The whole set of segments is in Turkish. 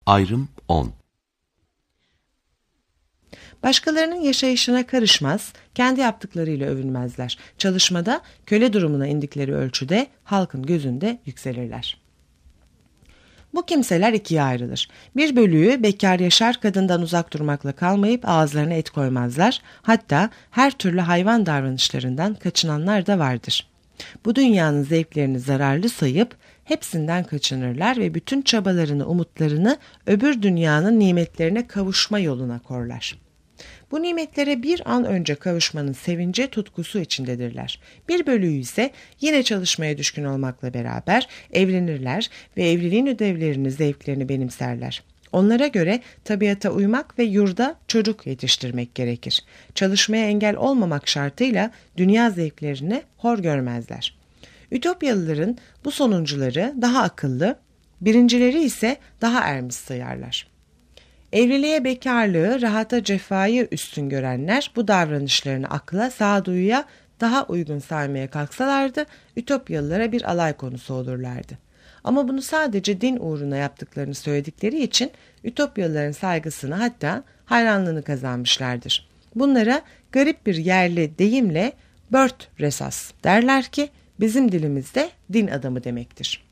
Ayrım 10. Başkalarının yaşayışına karışmaz, kendi yaptıklarıyla övünmezler. Çalışmada köle durumuna indikleri ölçüde halkın gözünde yükselirler. Bu kimseler ikiye ayrılır. Bir bölüğü bekar yaşar, kadından uzak durmakla kalmayıp ağızlarına et koymazlar. Hatta her türlü hayvan davranışlarından kaçınanlar da vardır. Bu dünyanın zevklerini zararlı sayıp hepsinden kaçınırlar ve bütün çabalarını, umutlarını öbür dünyanın nimetlerine kavuşma yoluna korlar. Bu nimetlere bir an önce kavuşmanın sevinci, tutkusu içindedirler. Bir bölüğü ise yine çalışmaya düşkün olmakla beraber evlenirler ve evliliğin ödevlerini, zevklerini benimserler. Onlara göre tabiata uymak ve yurda çocuk yetiştirmek gerekir. Çalışmaya engel olmamak şartıyla dünya zevklerini hor görmezler. Ütopyalıların bu sonuncuları daha akıllı, birincileri ise daha ermiş sayarlar. Evliliğe, bekarlığı, rahata, cefayı üstün görenler bu davranışlarını akla, sağduyuya daha uygun saymaya kalksalardı Ütopyalılara bir alay konusu olurlardı. Ama bunu sadece din uğruna yaptıklarını söyledikleri için Ütopyalıların saygısını, hatta hayranlığını kazanmışlardır. Bunlara garip bir yerli deyimle Bört Resas derler ki bizim dilimizde din adamı demektir.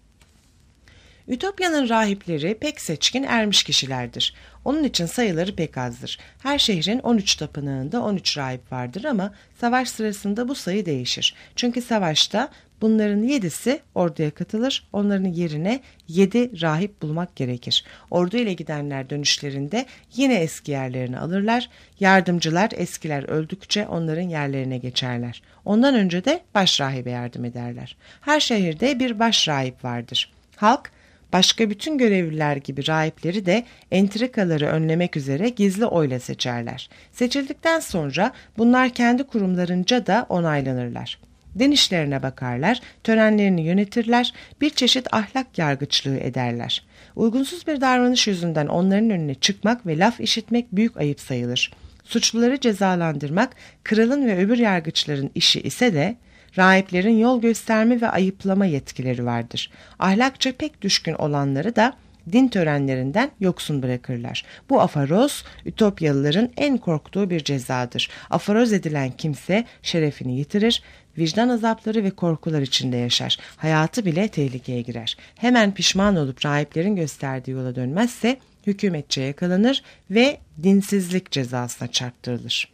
Ütopya'nın rahipleri pek seçkin, ermiş kişilerdir. Onun için sayıları pek azdır. Her şehrin 13 tapınağında 13 rahip vardır ama savaş sırasında bu sayı değişir. Çünkü savaşta bunların 7'si orduya katılır, onların yerine 7 rahip bulmak gerekir. Ordu ile gidenler dönüşlerinde yine eski yerlerini alırlar. Yardımcılar eskiler öldükçe onların yerlerine geçerler. Ondan önce de baş rahibe yardım ederler. Her şehirde bir baş rahip vardır. Halk başka bütün görevliler gibi rahipleri de entrikaları önlemek üzere gizli oyla seçerler. Seçildikten sonra bunlar kendi kurumlarınca da onaylanırlar. Din işlerine bakarlar, törenlerini yönetirler, bir çeşit ahlak yargıçlığı ederler. Uygunsuz bir davranış yüzünden onların önüne çıkmak ve laf işitmek büyük ayıp sayılır. Suçluları cezalandırmak kralın ve öbür yargıçların işi ise de rahiplerin yol gösterme ve ayıplama yetkileri vardır. Ahlakça pek düşkün olanları da din törenlerinden yoksun bırakırlar. Bu afaroz, Ütopyalıların en korktuğu bir cezadır. Afaroz edilen kimse şerefini yitirir, vicdan azapları ve korkular içinde yaşar. Hayatı bile tehlikeye girer. Hemen pişman olup rahiplerin gösterdiği yola dönmezse hükümetçe yakalanır ve dinsizlik cezasına çarptırılır.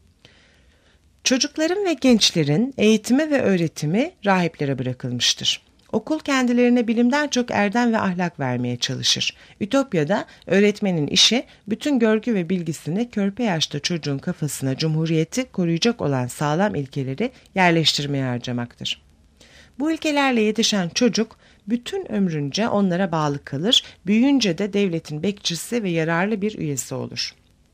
Çocukların ve gençlerin eğitimi ve öğretimi rahiplere bırakılmıştır. Okul kendilerine bilimden çok erdem ve ahlak vermeye çalışır. Ütopya'da öğretmenin işi bütün görgü ve bilgisini körpe yaşta çocuğun kafasına cumhuriyeti koruyacak olan sağlam ilkeleri yerleştirmeye harcamaktır. Bu ilkelerle yetişen çocuk bütün ömrünce onlara bağlı kalır, büyüyünce de devletin bekçisi ve yararlı bir üyesi olur.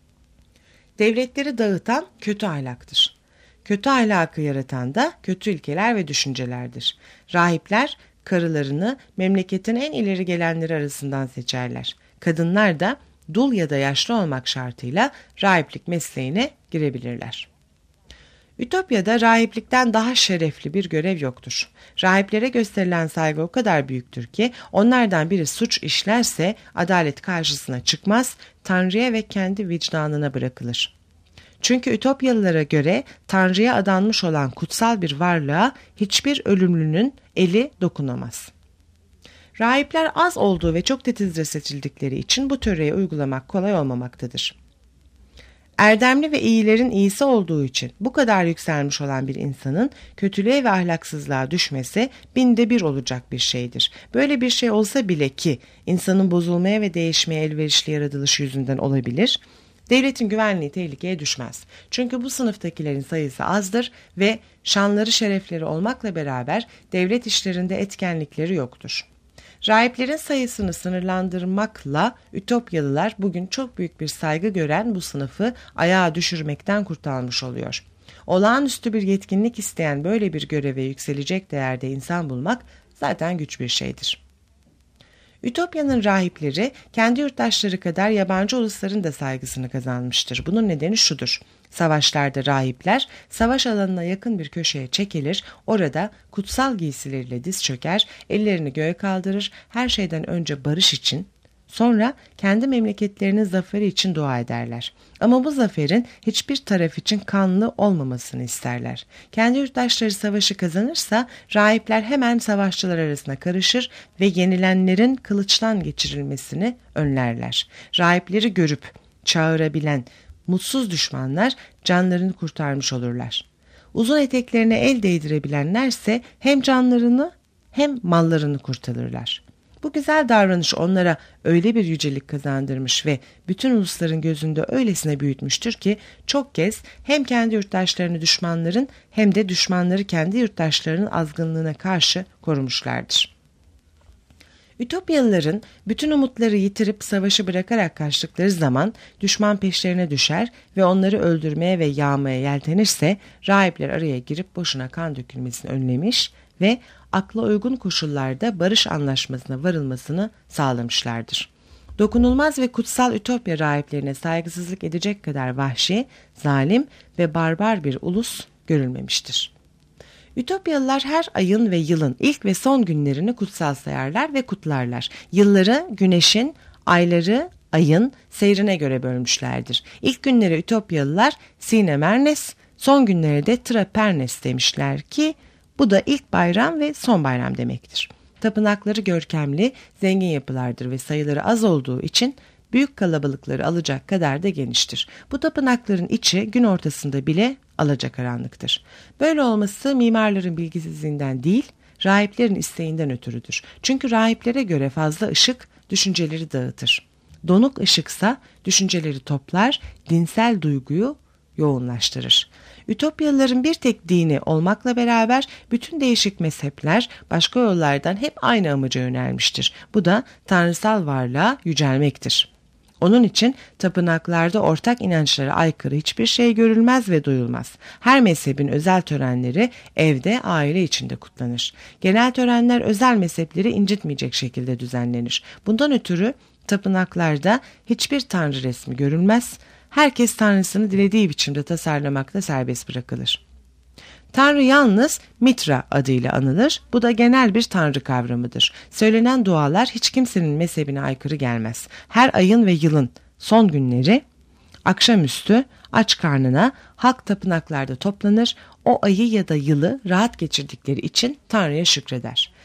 Devletleri dağıtan kötü ahlaktır. Kötü ahlakı yaratan da kötü ilkeler ve düşüncelerdir. Rahipler karılarını memleketin en ileri gelenleri arasından seçerler. Kadınlar da dul ya da yaşlı olmak şartıyla rahiplik mesleğine girebilirler. Ütopya'da rahiplikten daha şerefli bir görev yoktur. Rahiplere gösterilen saygı o kadar büyüktür ki onlardan biri suç işlerse adalet karşısına çıkmaz, Tanrı'ya ve kendi vicdanına bırakılır. Çünkü Ütopyalılara göre Tanrı'ya adanmış olan kutsal bir varlığa hiçbir ölümlünün eli dokunamaz. Rahipler az olduğu ve çok titizle seçildikleri için bu töreyi uygulamak kolay olmamaktadır. Erdemli ve iyilerin iyisi olduğu için bu kadar yükselmiş olan bir insanın kötülüğe ve ahlaksızlığa düşmesi binde bir olacak bir şeydir. Böyle bir şey olsa bile ki insanın bozulmaya ve değişmeye elverişli yaratılışı yüzünden olabilir, devletin güvenliği tehlikeye düşmez. Çünkü bu sınıftakilerin sayısı azdır ve şanları şerefleri olmakla beraber devlet işlerinde etkenlikleri yoktur. Rahiplerin sayısını sınırlandırmakla Ütopyalılar bugün çok büyük bir saygı gören bu sınıfı ayağa düşürmekten kurtarmış oluyor. Olağanüstü bir yetkinlik isteyen böyle bir göreve yükselecek değerde insan bulmak zaten güç bir şeydir. Ütopya'nın rahipleri kendi yurttaşları kadar yabancı ulusların da saygısını kazanmıştır. Bunun nedeni şudur. Savaşlarda rahipler savaş alanına yakın bir köşeye çekilir, orada kutsal giysileriyle diz çöker, ellerini göğe kaldırır, her şeyden önce barış için, Sonra kendi memleketlerinin zaferi için dua ederler. Ama bu zaferin hiçbir taraf için kanlı olmamasını isterler. Kendi yurttaşları savaşı kazanırsa rahipler hemen savaşçılar arasına karışır ve yenilenlerin kılıçtan geçirilmesini önlerler. Rahipleri görüp çağırabilen mutsuz düşmanlar canlarını kurtarmış olurlar. Uzun eteklerine el değdirebilenlerse hem canlarını hem mallarını kurtarırlar. Bu güzel davranış onlara öyle bir yücelik kazandırmış ve bütün ulusların gözünde öylesine büyütmüştür ki çok kez hem kendi yurttaşlarını düşmanların hem de düşmanları kendi yurttaşlarının azgınlığına karşı korumuşlardır. Ütopyalıların bütün umutları yitirip savaşı bırakarak kaçtıkları zaman düşman peşlerine düşer ve onları öldürmeye ve yağmaya yeltenirse rahipler araya girip boşuna kan dökülmesini önlemiş ve akla uygun koşullarda barış anlaşmasına varılmasını sağlamışlardır. Dokunulmaz ve kutsal Ütopya rahiplerine saygısızlık edecek kadar vahşi, zalim ve barbar bir ulus görülmemiştir. Ütopyalılar her ayın ve yılın ilk ve son günlerini kutsal sayarlar ve kutlarlar. Yılları güneşin, ayları ayın seyrine göre bölmüşlerdir. İlk günleri Ütopyalılar Sine Mernes, son günleri de Tra Pernes demişler ki bu da ilk bayram ve son bayram demektir. Tapınakları görkemli, zengin yapılardır ve sayıları az olduğu için büyük kalabalıkları alacak kadar da geniştir. Bu tapınakların içi gün ortasında bile alacakaranlıktır. Böyle olması mimarların bilgisizliğinden değil, rahiplerin isteğinden ötürüdür. Çünkü rahiplere göre fazla ışık düşünceleri dağıtır. Donuk ışıksa düşünceleri toplar, dinsel duyguyu yoğunlaştırır. Ütopyalıların bir tek dini olmakla beraber bütün değişik mezhepler başka yollardan hep aynı amaca yönelmiştir. Bu da tanrısal varlığa yücelmektir. Onun için tapınaklarda ortak inançlara aykırı hiçbir şey görülmez ve duyulmaz. Her mezhebin özel törenleri evde, aile içinde kutlanır. Genel törenler özel mezhepleri incitmeyecek şekilde düzenlenir. Bundan ötürü tapınaklarda hiçbir tanrı resmi görülmez. Herkes tanrısını dilediği biçimde tasarlamakta serbest bırakılır. Tanrı yalnız Mitra adıyla anılır. Bu da genel bir tanrı kavramıdır. Söylenen dualar hiç kimsenin mezhebine aykırı gelmez. Her ayın ve yılın son günleri akşamüstü aç karnına halk tapınaklarda toplanır. O ayı ya da yılı rahat geçirdikleri için Tanrı'ya şükreder.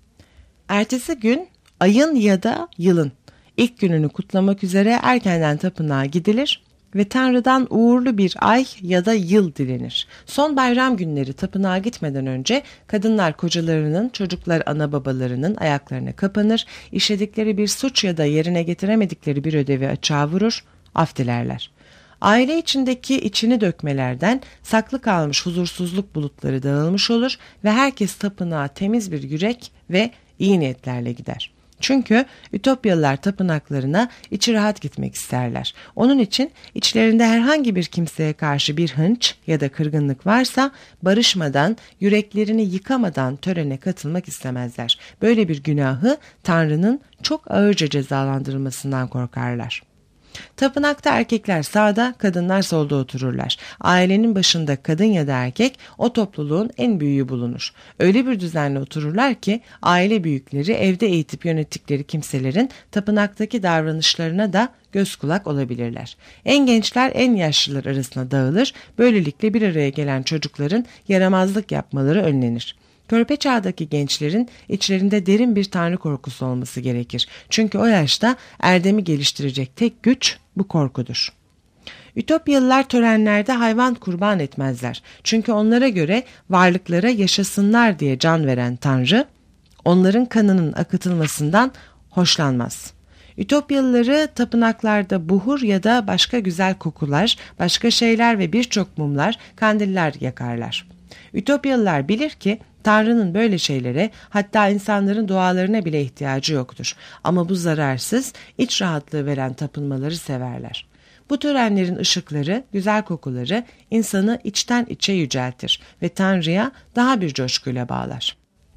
Ertesi gün ayın ya da yılın ilk gününü kutlamak üzere erkenden tapınağa gidilir ve Tanrı'dan uğurlu bir ay ya da yıl dilenir. Son bayram günleri tapınağa gitmeden önce kadınlar kocalarının, çocuklar ana babalarının ayaklarına kapanır, işledikleri bir suç ya da yerine getiremedikleri bir ödevi açığa vurur, af dilerler. Aile içindeki içini dökmelerden saklı kalmış huzursuzluk bulutları dağılmış olur ve herkes tapınağa temiz bir yürek ve iyi niyetlerle gider. Çünkü Ütopyalılar tapınaklarına içi rahat gitmek isterler. Onun için içlerinde herhangi bir kimseye karşı bir hınç ya da kırgınlık varsa barışmadan, yüreklerini yıkamadan törene katılmak istemezler. Böyle bir günahı Tanrı'nın çok ağırca cezalandırılmasından korkarlar. Tapınakta erkekler sağda, kadınlar solda otururlar. Ailenin başında kadın ya da erkek o topluluğun en büyüğü bulunur. Öyle bir düzenle otururlar ki aile büyükleri evde eğitip yönettikleri kimselerin tapınaktaki davranışlarına da göz kulak olabilirler. En gençler en yaşlılar arasına dağılır. Böylelikle bir araya gelen çocukların yaramazlık yapmaları önlenir. Körpe çağdaki gençlerin içlerinde derin bir tanrı korkusu olması gerekir. Çünkü o yaşta erdemi geliştirecek tek güç bu korkudur. Ütopyalılar törenlerde hayvan kurban etmezler. Çünkü onlara göre varlıklara yaşasınlar diye can veren Tanrı, onların kanının akıtılmasından hoşlanmaz. Ütopyalıları tapınaklarda buhur ya da başka güzel kokular, başka şeyler ve birçok mumlar, kandiller yakarlar. Ütopyalılar bilir ki Tanrı'nın böyle şeylere, hatta insanların dualarına bile ihtiyacı yoktur. Ama bu zararsız, iç rahatlığı veren tapınmaları severler. Bu törenlerin ışıkları, güzel kokuları insanı içten içe yüceltir ve Tanrı'ya daha bir coşkuyla bağlar.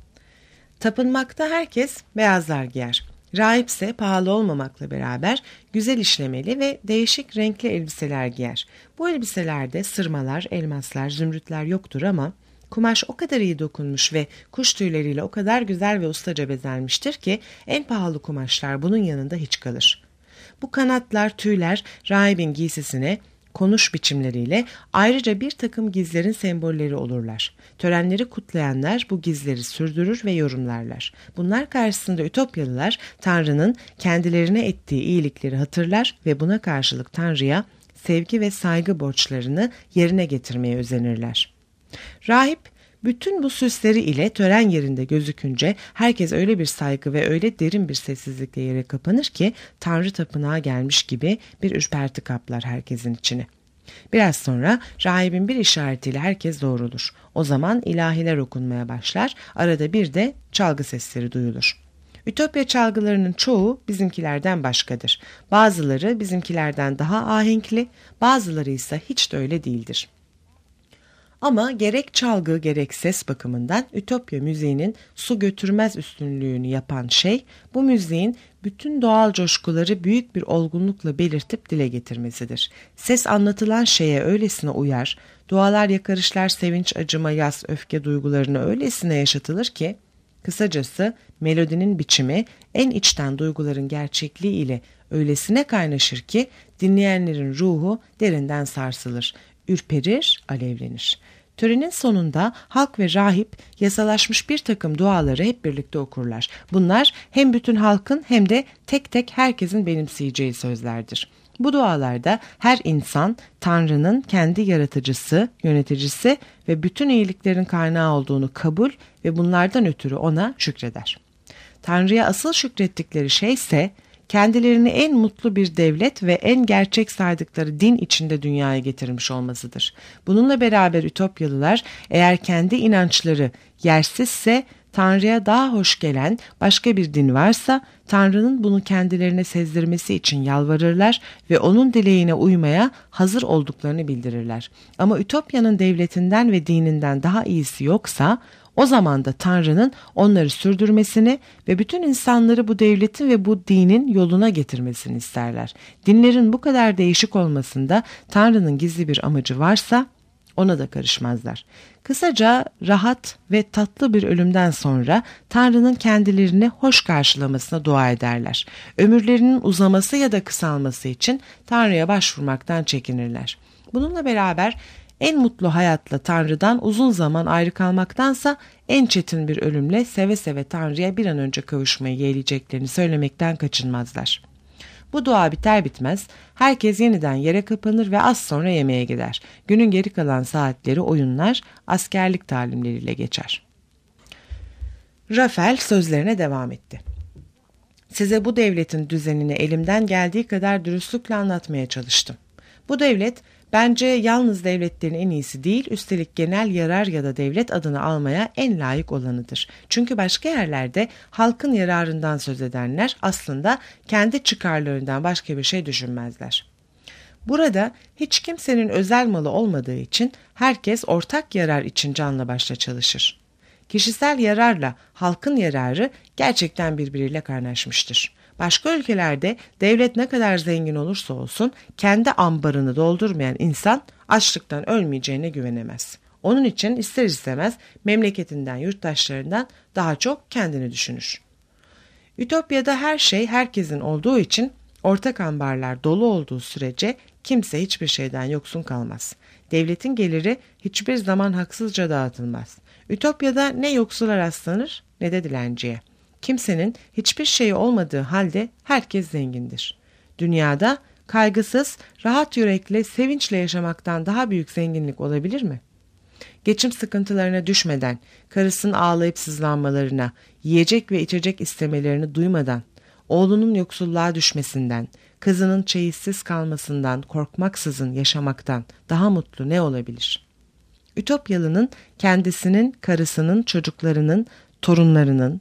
Tapınmakta herkes beyazlar giyer. Rahip ise pahalı olmamakla beraber güzel işlemeli ve değişik renkli elbiseler giyer. Bu elbiselerde sırmalar, elmaslar, zümrütler yoktur ama Kumaş o kadar iyi dokunmuş ve kuş tüyleriyle o kadar güzel ve ustaca bezenmiştir ki en pahalı kumaşlar bunun yanında hiç kalır. Bu kanatlar, tüyler rahibin giysisine, konuş biçimleriyle ayrıca bir takım gizlerin sembolleri olurlar. Törenleri kutlayanlar bu gizleri sürdürür ve yorumlarlar. Bunlar karşısında Ütopyalılar Tanrı'nın kendilerine ettiği iyilikleri hatırlar ve buna karşılık Tanrı'ya sevgi ve saygı borçlarını yerine getirmeye özenirler. Rahip bütün bu süsleri ile tören yerinde gözükünce herkes öyle bir saygı ve öyle derin bir sessizlikle yere kapanır ki Tanrı tapınağa gelmiş gibi bir ürperti kaplar herkesin içini. Biraz sonra rahibin bir işaretiyle herkes doğrulur. O zaman ilahiler okunmaya başlar, arada bir de çalgı sesleri duyulur. Ütopya çalgılarının çoğu bizimkilerden başkadır. Bazıları bizimkilerden daha ahenkli, bazıları ise hiç de öyle değildir. Ama gerek çalgı gerek ses bakımından Ütopya müziğinin su götürmez üstünlüğünü yapan şey bu müziğin bütün doğal coşkuları büyük bir olgunlukla belirtip dile getirmesidir. Ses anlatılan şeye öylesine uyar, dualar, yakarışlar, sevinç, acıma, yas, öfke duygularını öylesine yaşatılır ki, kısacası melodinin biçimi en içten duyguların gerçekliği ile öylesine kaynaşır ki dinleyenlerin ruhu derinden sarsılır, ürperir, alevlenir. Törenin sonunda halk ve rahip yasalaşmış bir takım duaları hep birlikte okurlar. Bunlar hem bütün halkın hem de tek tek herkesin benimseyeceği sözlerdir. Bu dualarda her insan Tanrı'nın kendi yaratıcısı, yöneticisi ve bütün iyiliklerin kaynağı olduğunu kabul ve bunlardan ötürü ona şükreder. Tanrı'ya asıl şükrettikleri şey ise kendilerini en mutlu bir devlet ve en gerçek saydıkları din içinde dünyaya getirmiş olmasıdır. Bununla beraber Ütopyalılar eğer kendi inançları yersizse Tanrı'ya daha hoş gelen başka bir din varsa Tanrı'nın bunu kendilerine sezdirmesi için yalvarırlar ve onun dileğine uymaya hazır olduklarını bildirirler. Ama Ütopya'nın devletinden ve dininden daha iyisi yoksa o zaman da Tanrı'nın onları sürdürmesini ve bütün insanları bu devletin ve bu dinin yoluna getirmesini isterler. Dinlerin bu kadar değişik olmasında Tanrı'nın gizli bir amacı varsa ona da karışmazlar. Kısaca rahat ve tatlı bir ölümden sonra Tanrı'nın kendilerini hoş karşılamasına dua ederler. Ömürlerinin uzaması ya da kısalması için Tanrı'ya başvurmaktan çekinirler. Bununla beraber en mutlu hayatla Tanrı'dan uzun zaman ayrı kalmaktansa en çetin bir ölümle seve seve Tanrı'ya bir an önce kavuşmayı yeğleyeceklerini söylemekten kaçınmazlar. Bu dua biter bitmez herkes yeniden yere kapanır ve az sonra yemeğe gider. Günün geri kalan saatleri oyunlar, askerlik talimleriyle geçer. Rafael sözlerine devam etti. Size bu devletin düzenini elimden geldiği kadar dürüstlükle anlatmaya çalıştım. Bu devlet bence yalnız devletlerin en iyisi değil, üstelik genel yarar ya da devlet adını almaya en layık olanıdır. Çünkü başka yerlerde halkın yararından söz edenler aslında kendi çıkarlarından başka bir şey düşünmezler. Burada hiç kimsenin özel malı olmadığı için herkes ortak yarar için canla başla çalışır. Kişisel yararla halkın yararı gerçekten birbiriyle kaynaşmıştır. Başka ülkelerde devlet ne kadar zengin olursa olsun kendi ambarını doldurmayan insan açlıktan ölmeyeceğine güvenemez. Onun için ister istemez memleketinden, yurttaşlarından daha çok kendini düşünür. Ütopya'da her şey herkesin olduğu için ortak ambarlar dolu olduğu sürece kimse hiçbir şeyden yoksun kalmaz. Devletin geliri hiçbir zaman haksızca dağıtılmaz. Ütopya'da ne yoksula rastlanır ne de dilenciye. Kimsenin hiçbir şeyi olmadığı halde herkes zengindir. Dünyada kaygısız, rahat yürekle, sevinçle yaşamaktan daha büyük zenginlik olabilir mi? Geçim sıkıntılarına düşmeden, karısının ağlayıp sızlanmalarına, yiyecek ve içecek istemelerini duymadan, oğlunun yoksulluğa düşmesinden, kızının çeyizsiz kalmasından korkmaksızın yaşamaktan daha mutlu ne olabilir? Ütopyalı'nın kendisinin, karısının, çocuklarının, torunlarının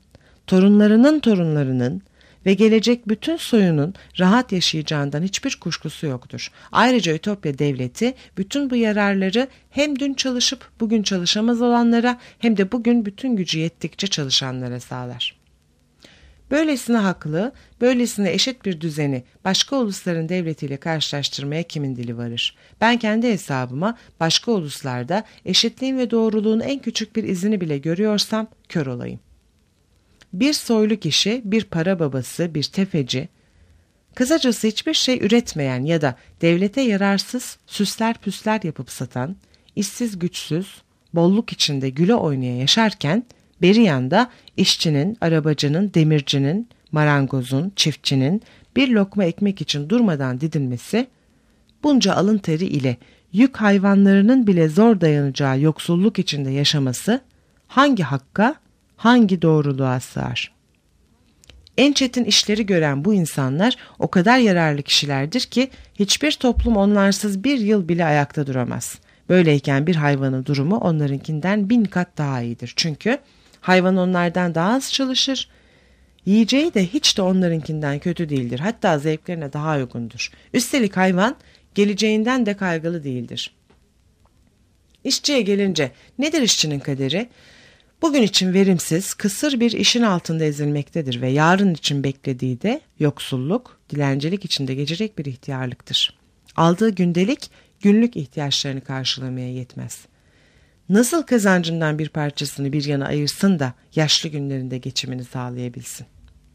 ve gelecek bütün soyunun rahat yaşayacağından hiçbir kuşkusu yoktur. Ayrıca Ütopya devleti bütün bu yararları hem dün çalışıp bugün çalışamaz olanlara hem de bugün bütün gücü yettikçe çalışanlara sağlar. Böylesine haklı, böylesine eşit bir düzeni başka ulusların devletiyle karşılaştırmaya kimin dili varır? Ben kendi hesabıma başka uluslarda eşitliğin ve doğruluğun en küçük bir izini bile görüyorsam kör olayım. Bir soylu kişi, bir para babası, bir tefeci, kısacası hiçbir şey üretmeyen ya da devlete yararsız süsler püsler yapıp satan, işsiz güçsüz, bolluk içinde güle oynaya yaşarken, beri yanda işçinin, arabacının, demircinin, marangozun, çiftçinin bir lokma ekmek için durmadan didinmesi, bunca alın teri ile yük hayvanlarının bile zor dayanacağı yoksulluk içinde yaşaması hangi hakka, hangi doğruluğa sığar? En çetin işleri gören bu insanlar o kadar yararlı kişilerdir ki hiçbir toplum onlarsız bir yıl bile ayakta duramaz. Böyleyken bir hayvanın durumu onlarınkinden 1000 kat daha iyidir. Çünkü hayvan onlardan daha az çalışır, yiyeceği de hiç de onlarınkinden kötü değildir. Hatta zevklerine daha uygundur. Üstelik hayvan geleceğinden de kaygılı değildir. İşçiye gelince nedir işçinin kaderi? Bugün için verimsiz, kısır bir işin altında ezilmektedir ve yarın için beklediği de yoksulluk, dilencilik içinde geçecek bir ihtiyarlıktır. Aldığı gündelik, günlük ihtiyaçlarını karşılamaya yetmez. Nasıl kazancından bir parçasını bir yana ayırsın da yaşlı günlerinde geçimini sağlayabilsin?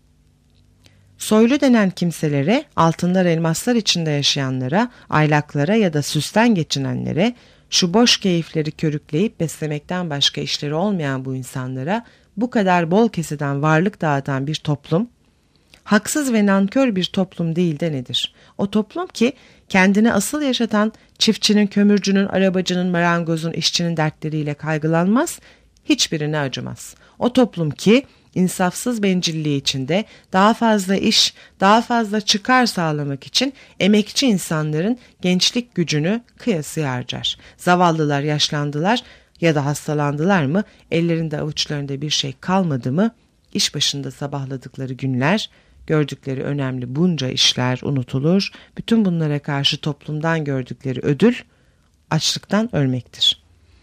Soylu denen kimselere, altınlar elmaslar içinde yaşayanlara, aylaklara ya da süsten geçinenlere, şu boş keyifleri körükleyip beslemekten başka işleri olmayan bu insanlara bu kadar bol keseden varlık dağıtan bir toplum, haksız ve nankör bir toplum değil de nedir? O toplum ki kendini asıl yaşatan çiftçinin, kömürcünün, arabacının, marangozun, işçinin dertleriyle kaygılanmaz, hiçbirine acımaz. O toplum ki insafsız bencilliği içinde daha fazla iş, daha fazla çıkar sağlamak için emekçi insanların gençlik gücünü kıyasıya harcar. Zavallılar yaşlandılar ya da hastalandılar mı, ellerinde avuçlarında bir şey kalmadı mı, iş başında sabahladıkları günler, gördükleri önemli bunca işler unutulur, bütün bunlara karşı toplumdan gördükleri ödül açlıktan ölmektir.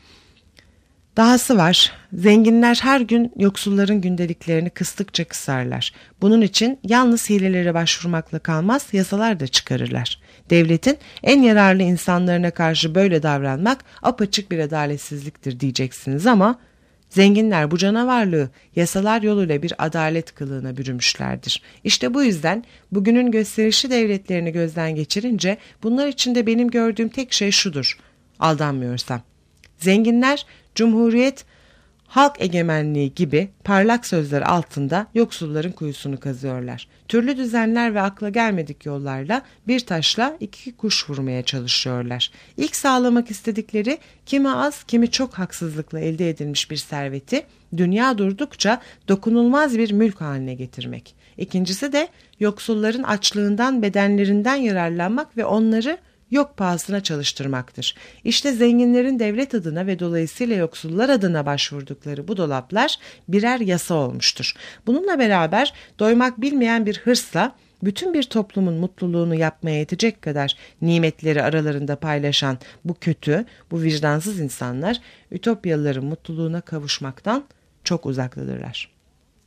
Dahası var, zenginler her gün yoksulların gündeliklerini kıstıkça kısarlar. Bunun için yalnız hilelere başvurmakla kalmaz, yasalar da çıkarırlar. Devletin en yararlı insanlarına karşı böyle davranmak apaçık bir adaletsizliktir diyeceksiniz ama zenginler bu canavarlığı yasalar yoluyla bir adalet kılığına bürümüşlerdir. İşte bu yüzden bugünün gösterişli devletlerini gözden geçirince bunlar içinde benim gördüğüm tek şey şudur, aldanmıyorsam. Zenginler cumhuriyet, halk egemenliği gibi parlak sözler altında yoksulların kuyusunu kazıyorlar. Türlü düzenler ve akla gelmedik yollarla bir taşla iki kuş vurmaya çalışıyorlar. İlk sağlamak istedikleri kimi az kimi çok haksızlıkla elde edilmiş bir serveti dünya durdukça dokunulmaz bir mülk haline getirmek. İkincisi de yoksulların açlığından, bedenlerinden yararlanmak ve onları yok pahasına çalıştırmaktır. İşte zenginlerin devlet adına ve dolayısıyla yoksullar adına başvurdukları bu dolaplar birer yasa olmuştur. Bununla beraber doymak bilmeyen bir hırsla bütün bir toplumun mutluluğunu yapmaya yetecek kadar nimetleri aralarında paylaşan bu kötü, bu vicdansız insanlar Ütopyalıların mutluluğuna kavuşmaktan çok uzaktadırlar.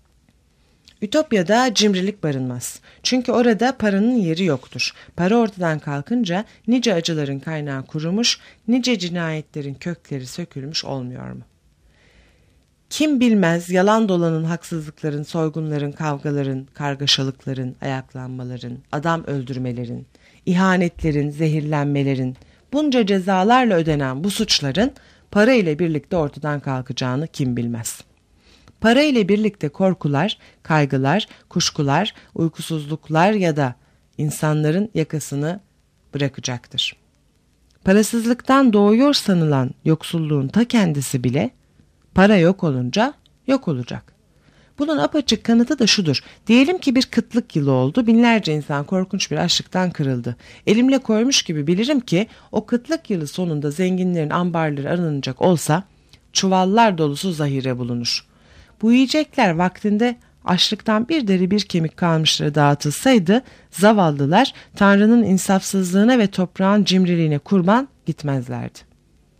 Ütopya'da cimrilik barınmaz. Çünkü orada paranın yeri yoktur. Para ortadan kalkınca nice acıların kaynağı kurumuş, nice cinayetlerin kökleri sökülmüş olmuyor mu? Kim bilmez yalan dolanın, haksızlıkların, soygunların, kavgaların, kargaşalıkların, ayaklanmaların, adam öldürmelerin, ihanetlerin, zehirlenmelerin, bunca cezalarla ödenen bu suçların para ile birlikte ortadan kalkacağını kim bilmez? Para ile birlikte korkular, kaygılar, kuşkular, uykusuzluklar ya da insanların yakasını bırakacaktır. Parasızlıktan doğuyor sanılan yoksulluğun ta kendisi bile para yok olunca yok olacak. Bunun apaçık kanıtı da şudur. Diyelim ki bir kıtlık yılı oldu, binlerce insan korkunç bir açlıktan kırıldı. Elimle koymuş gibi bilirim ki o kıtlık yılı sonunda zenginlerin ambarları aranacak olsa çuvallar dolusu zahire bulunur. Bu yiyecekler vaktinde açlıktan bir deri bir kemik kalmışlara dağıtılsaydı zavallılar Tanrı'nın insafsızlığına ve toprağın cimriliğine kurban gitmezlerdi.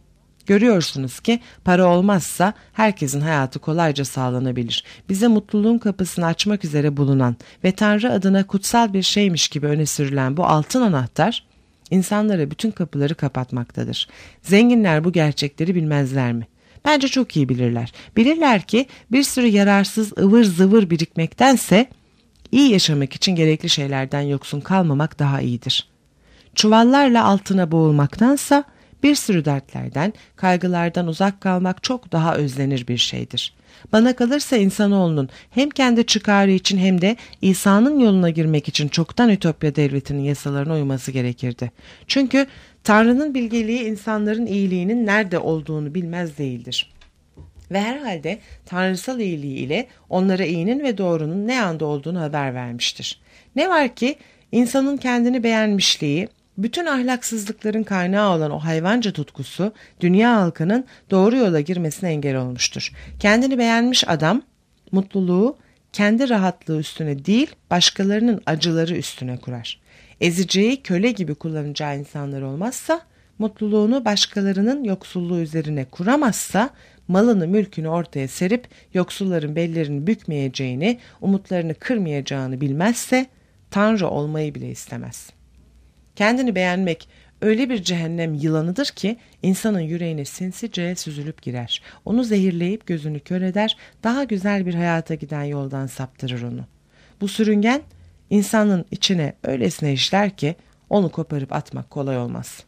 Görüyorsunuz ki para olmazsa herkesin hayatı kolayca sağlanabilir. Bize mutluluğun kapısını açmak üzere bulunan ve Tanrı adına kutsal bir şeymiş gibi öne sürülen bu altın anahtar insanlara bütün kapıları kapatmaktadır. Zenginler bu gerçekleri bilmezler mi? Bence çok iyi bilirler. Bilirler ki bir sürü yararsız ıvır zıvır birikmektense iyi yaşamak için gerekli şeylerden yoksun kalmamak daha iyidir. Çuvallarla altına boğulmaktansa bir sürü dertlerden, kaygılardan uzak kalmak çok daha özlenir bir şeydir. Bana kalırsa insanoğlunun hem kendi çıkarı için hem de İsa'nın yoluna girmek için çoktan Ütopya devletinin yasalarına uyması gerekirdi. Çünkü Tanrı'nın bilgeliği insanların iyiliğinin nerede olduğunu bilmez değildir. Ve herhalde tanrısal iyiliği ile onlara iyinin ve doğrunun ne anda olduğunu haber vermiştir. Ne var ki insanın kendini beğenmişliği, bütün ahlaksızlıkların kaynağı olan o hayvanca tutkusu dünya halkının doğru yola girmesine engel olmuştur. Kendini beğenmiş adam mutluluğu kendi rahatlığı üstüne değil başkalarının acıları üstüne kurar. Ezeceği köle gibi kullanacağı insanlar olmazsa, mutluluğunu başkalarının yoksulluğu üzerine kuramazsa, malını mülkünü ortaya serip yoksulların bellerini bükmeyeceğini, umutlarını kırmayacağını bilmezse Tanrı olmayı bile istemez. Kendini beğenmek öyle bir cehennem yılanıdır ki insanın yüreğine sinsice süzülüp girer. Onu zehirleyip gözünü kör eder, daha güzel bir hayata giden yoldan saptırır onu. Bu sürüngen insanın içine öylesine işler ki onu koparıp atmak kolay olmaz.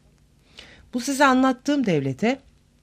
Bu size anlattığım devlete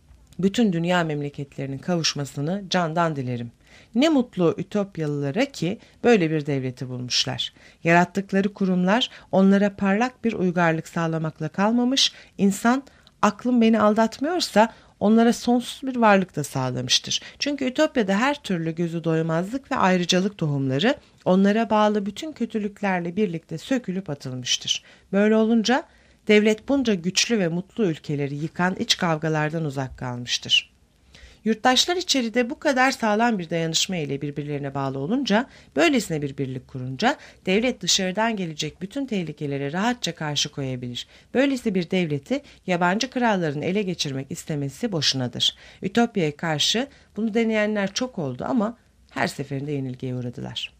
bütün dünya memleketlerinin kavuşmasını candan dilerim. Ne mutlu Ütopyalılara ki böyle bir devleti bulmuşlar. Yarattıkları kurumlar onlara parlak bir uygarlık sağlamakla kalmamış, insan aklım beni aldatmıyorsa onlara sonsuz bir varlık da sağlamıştır. Çünkü Ütopya'da her türlü gözü doymazlık ve ayrıcalık tohumları onlara bağlı bütün kötülüklerle birlikte sökülüp atılmıştır. Böyle olunca devlet bunca güçlü ve mutlu ülkeleri yıkan iç kavgalardan uzak kalmıştır. Yurttaşlar içeride bu kadar sağlam bir dayanışma ile birbirlerine bağlı olunca, böylesine bir birlik kurunca devlet dışarıdan gelecek bütün tehlikelere rahatça karşı koyabilir. Böylesi bir devleti yabancı kralların ele geçirmek istemesi boşunadır. Ütopya'ya karşı bunu deneyenler çok oldu ama her seferinde yenilgiye uğradılar.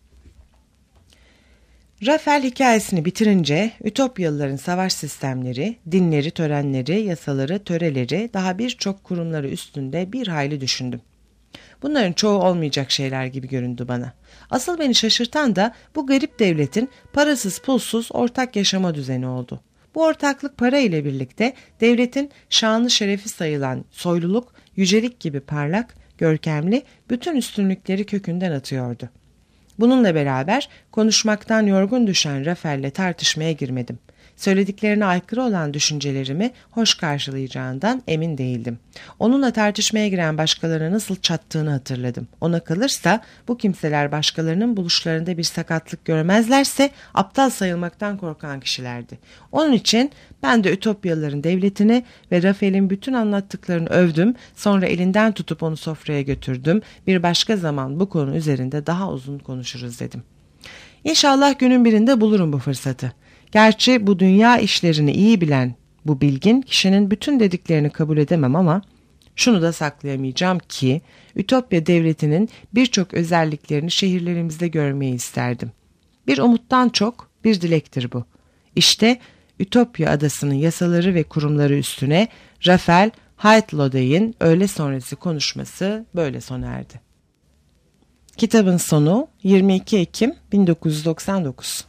Rafael hikayesini bitirince Ütopyalıların savaş sistemleri, dinleri, törenleri, yasaları, töreleri, daha birçok kurumları üstünde bir hayli düşündüm. Bunların çoğu olmayacak şeyler gibi göründü bana. Asıl beni şaşırtan da bu garip devletin parasız pulsuz ortak yaşama düzeni oldu. Bu ortaklık para ile birlikte devletin şanlı şerefi sayılan soyluluk, yücelik gibi parlak, görkemli bütün üstünlükleri kökünden atıyordu. Bununla beraber konuşmaktan yorgun düşen Rafael'le tartışmaya girmedim. Söylediklerine aykırı olan düşüncelerimi hoş karşılayacağından emin değildim. Onunla tartışmaya giren başkalarına nasıl çattığını hatırladım. Ona kalırsa bu kimseler başkalarının buluşlarında bir sakatlık görmezlerse aptal sayılmaktan korkan kişilerdi. Onun için ben de Ütopyalıların devletini ve Rafael'in bütün anlattıklarını övdüm, sonra elinden tutup onu sofraya götürdüm. Bir başka zaman bu konu üzerinde daha uzun konuşuruz dedim. İnşallah günün birinde bulurum bu fırsatı. Gerçi bu dünya işlerini iyi bilen bu bilgin kişinin bütün dediklerini kabul edemem ama şunu da saklayamayacağım ki Ütopya devletinin birçok özelliklerini şehirlerimizde görmeyi isterdim. Bir umuttan çok bir dilektir bu. İşte Ütopya adasının yasaları ve kurumları üstüne Rafael Haydlodey'in öğle sonrası konuşması böyle sona erdi. Kitabın sonu 22 Ekim 1999.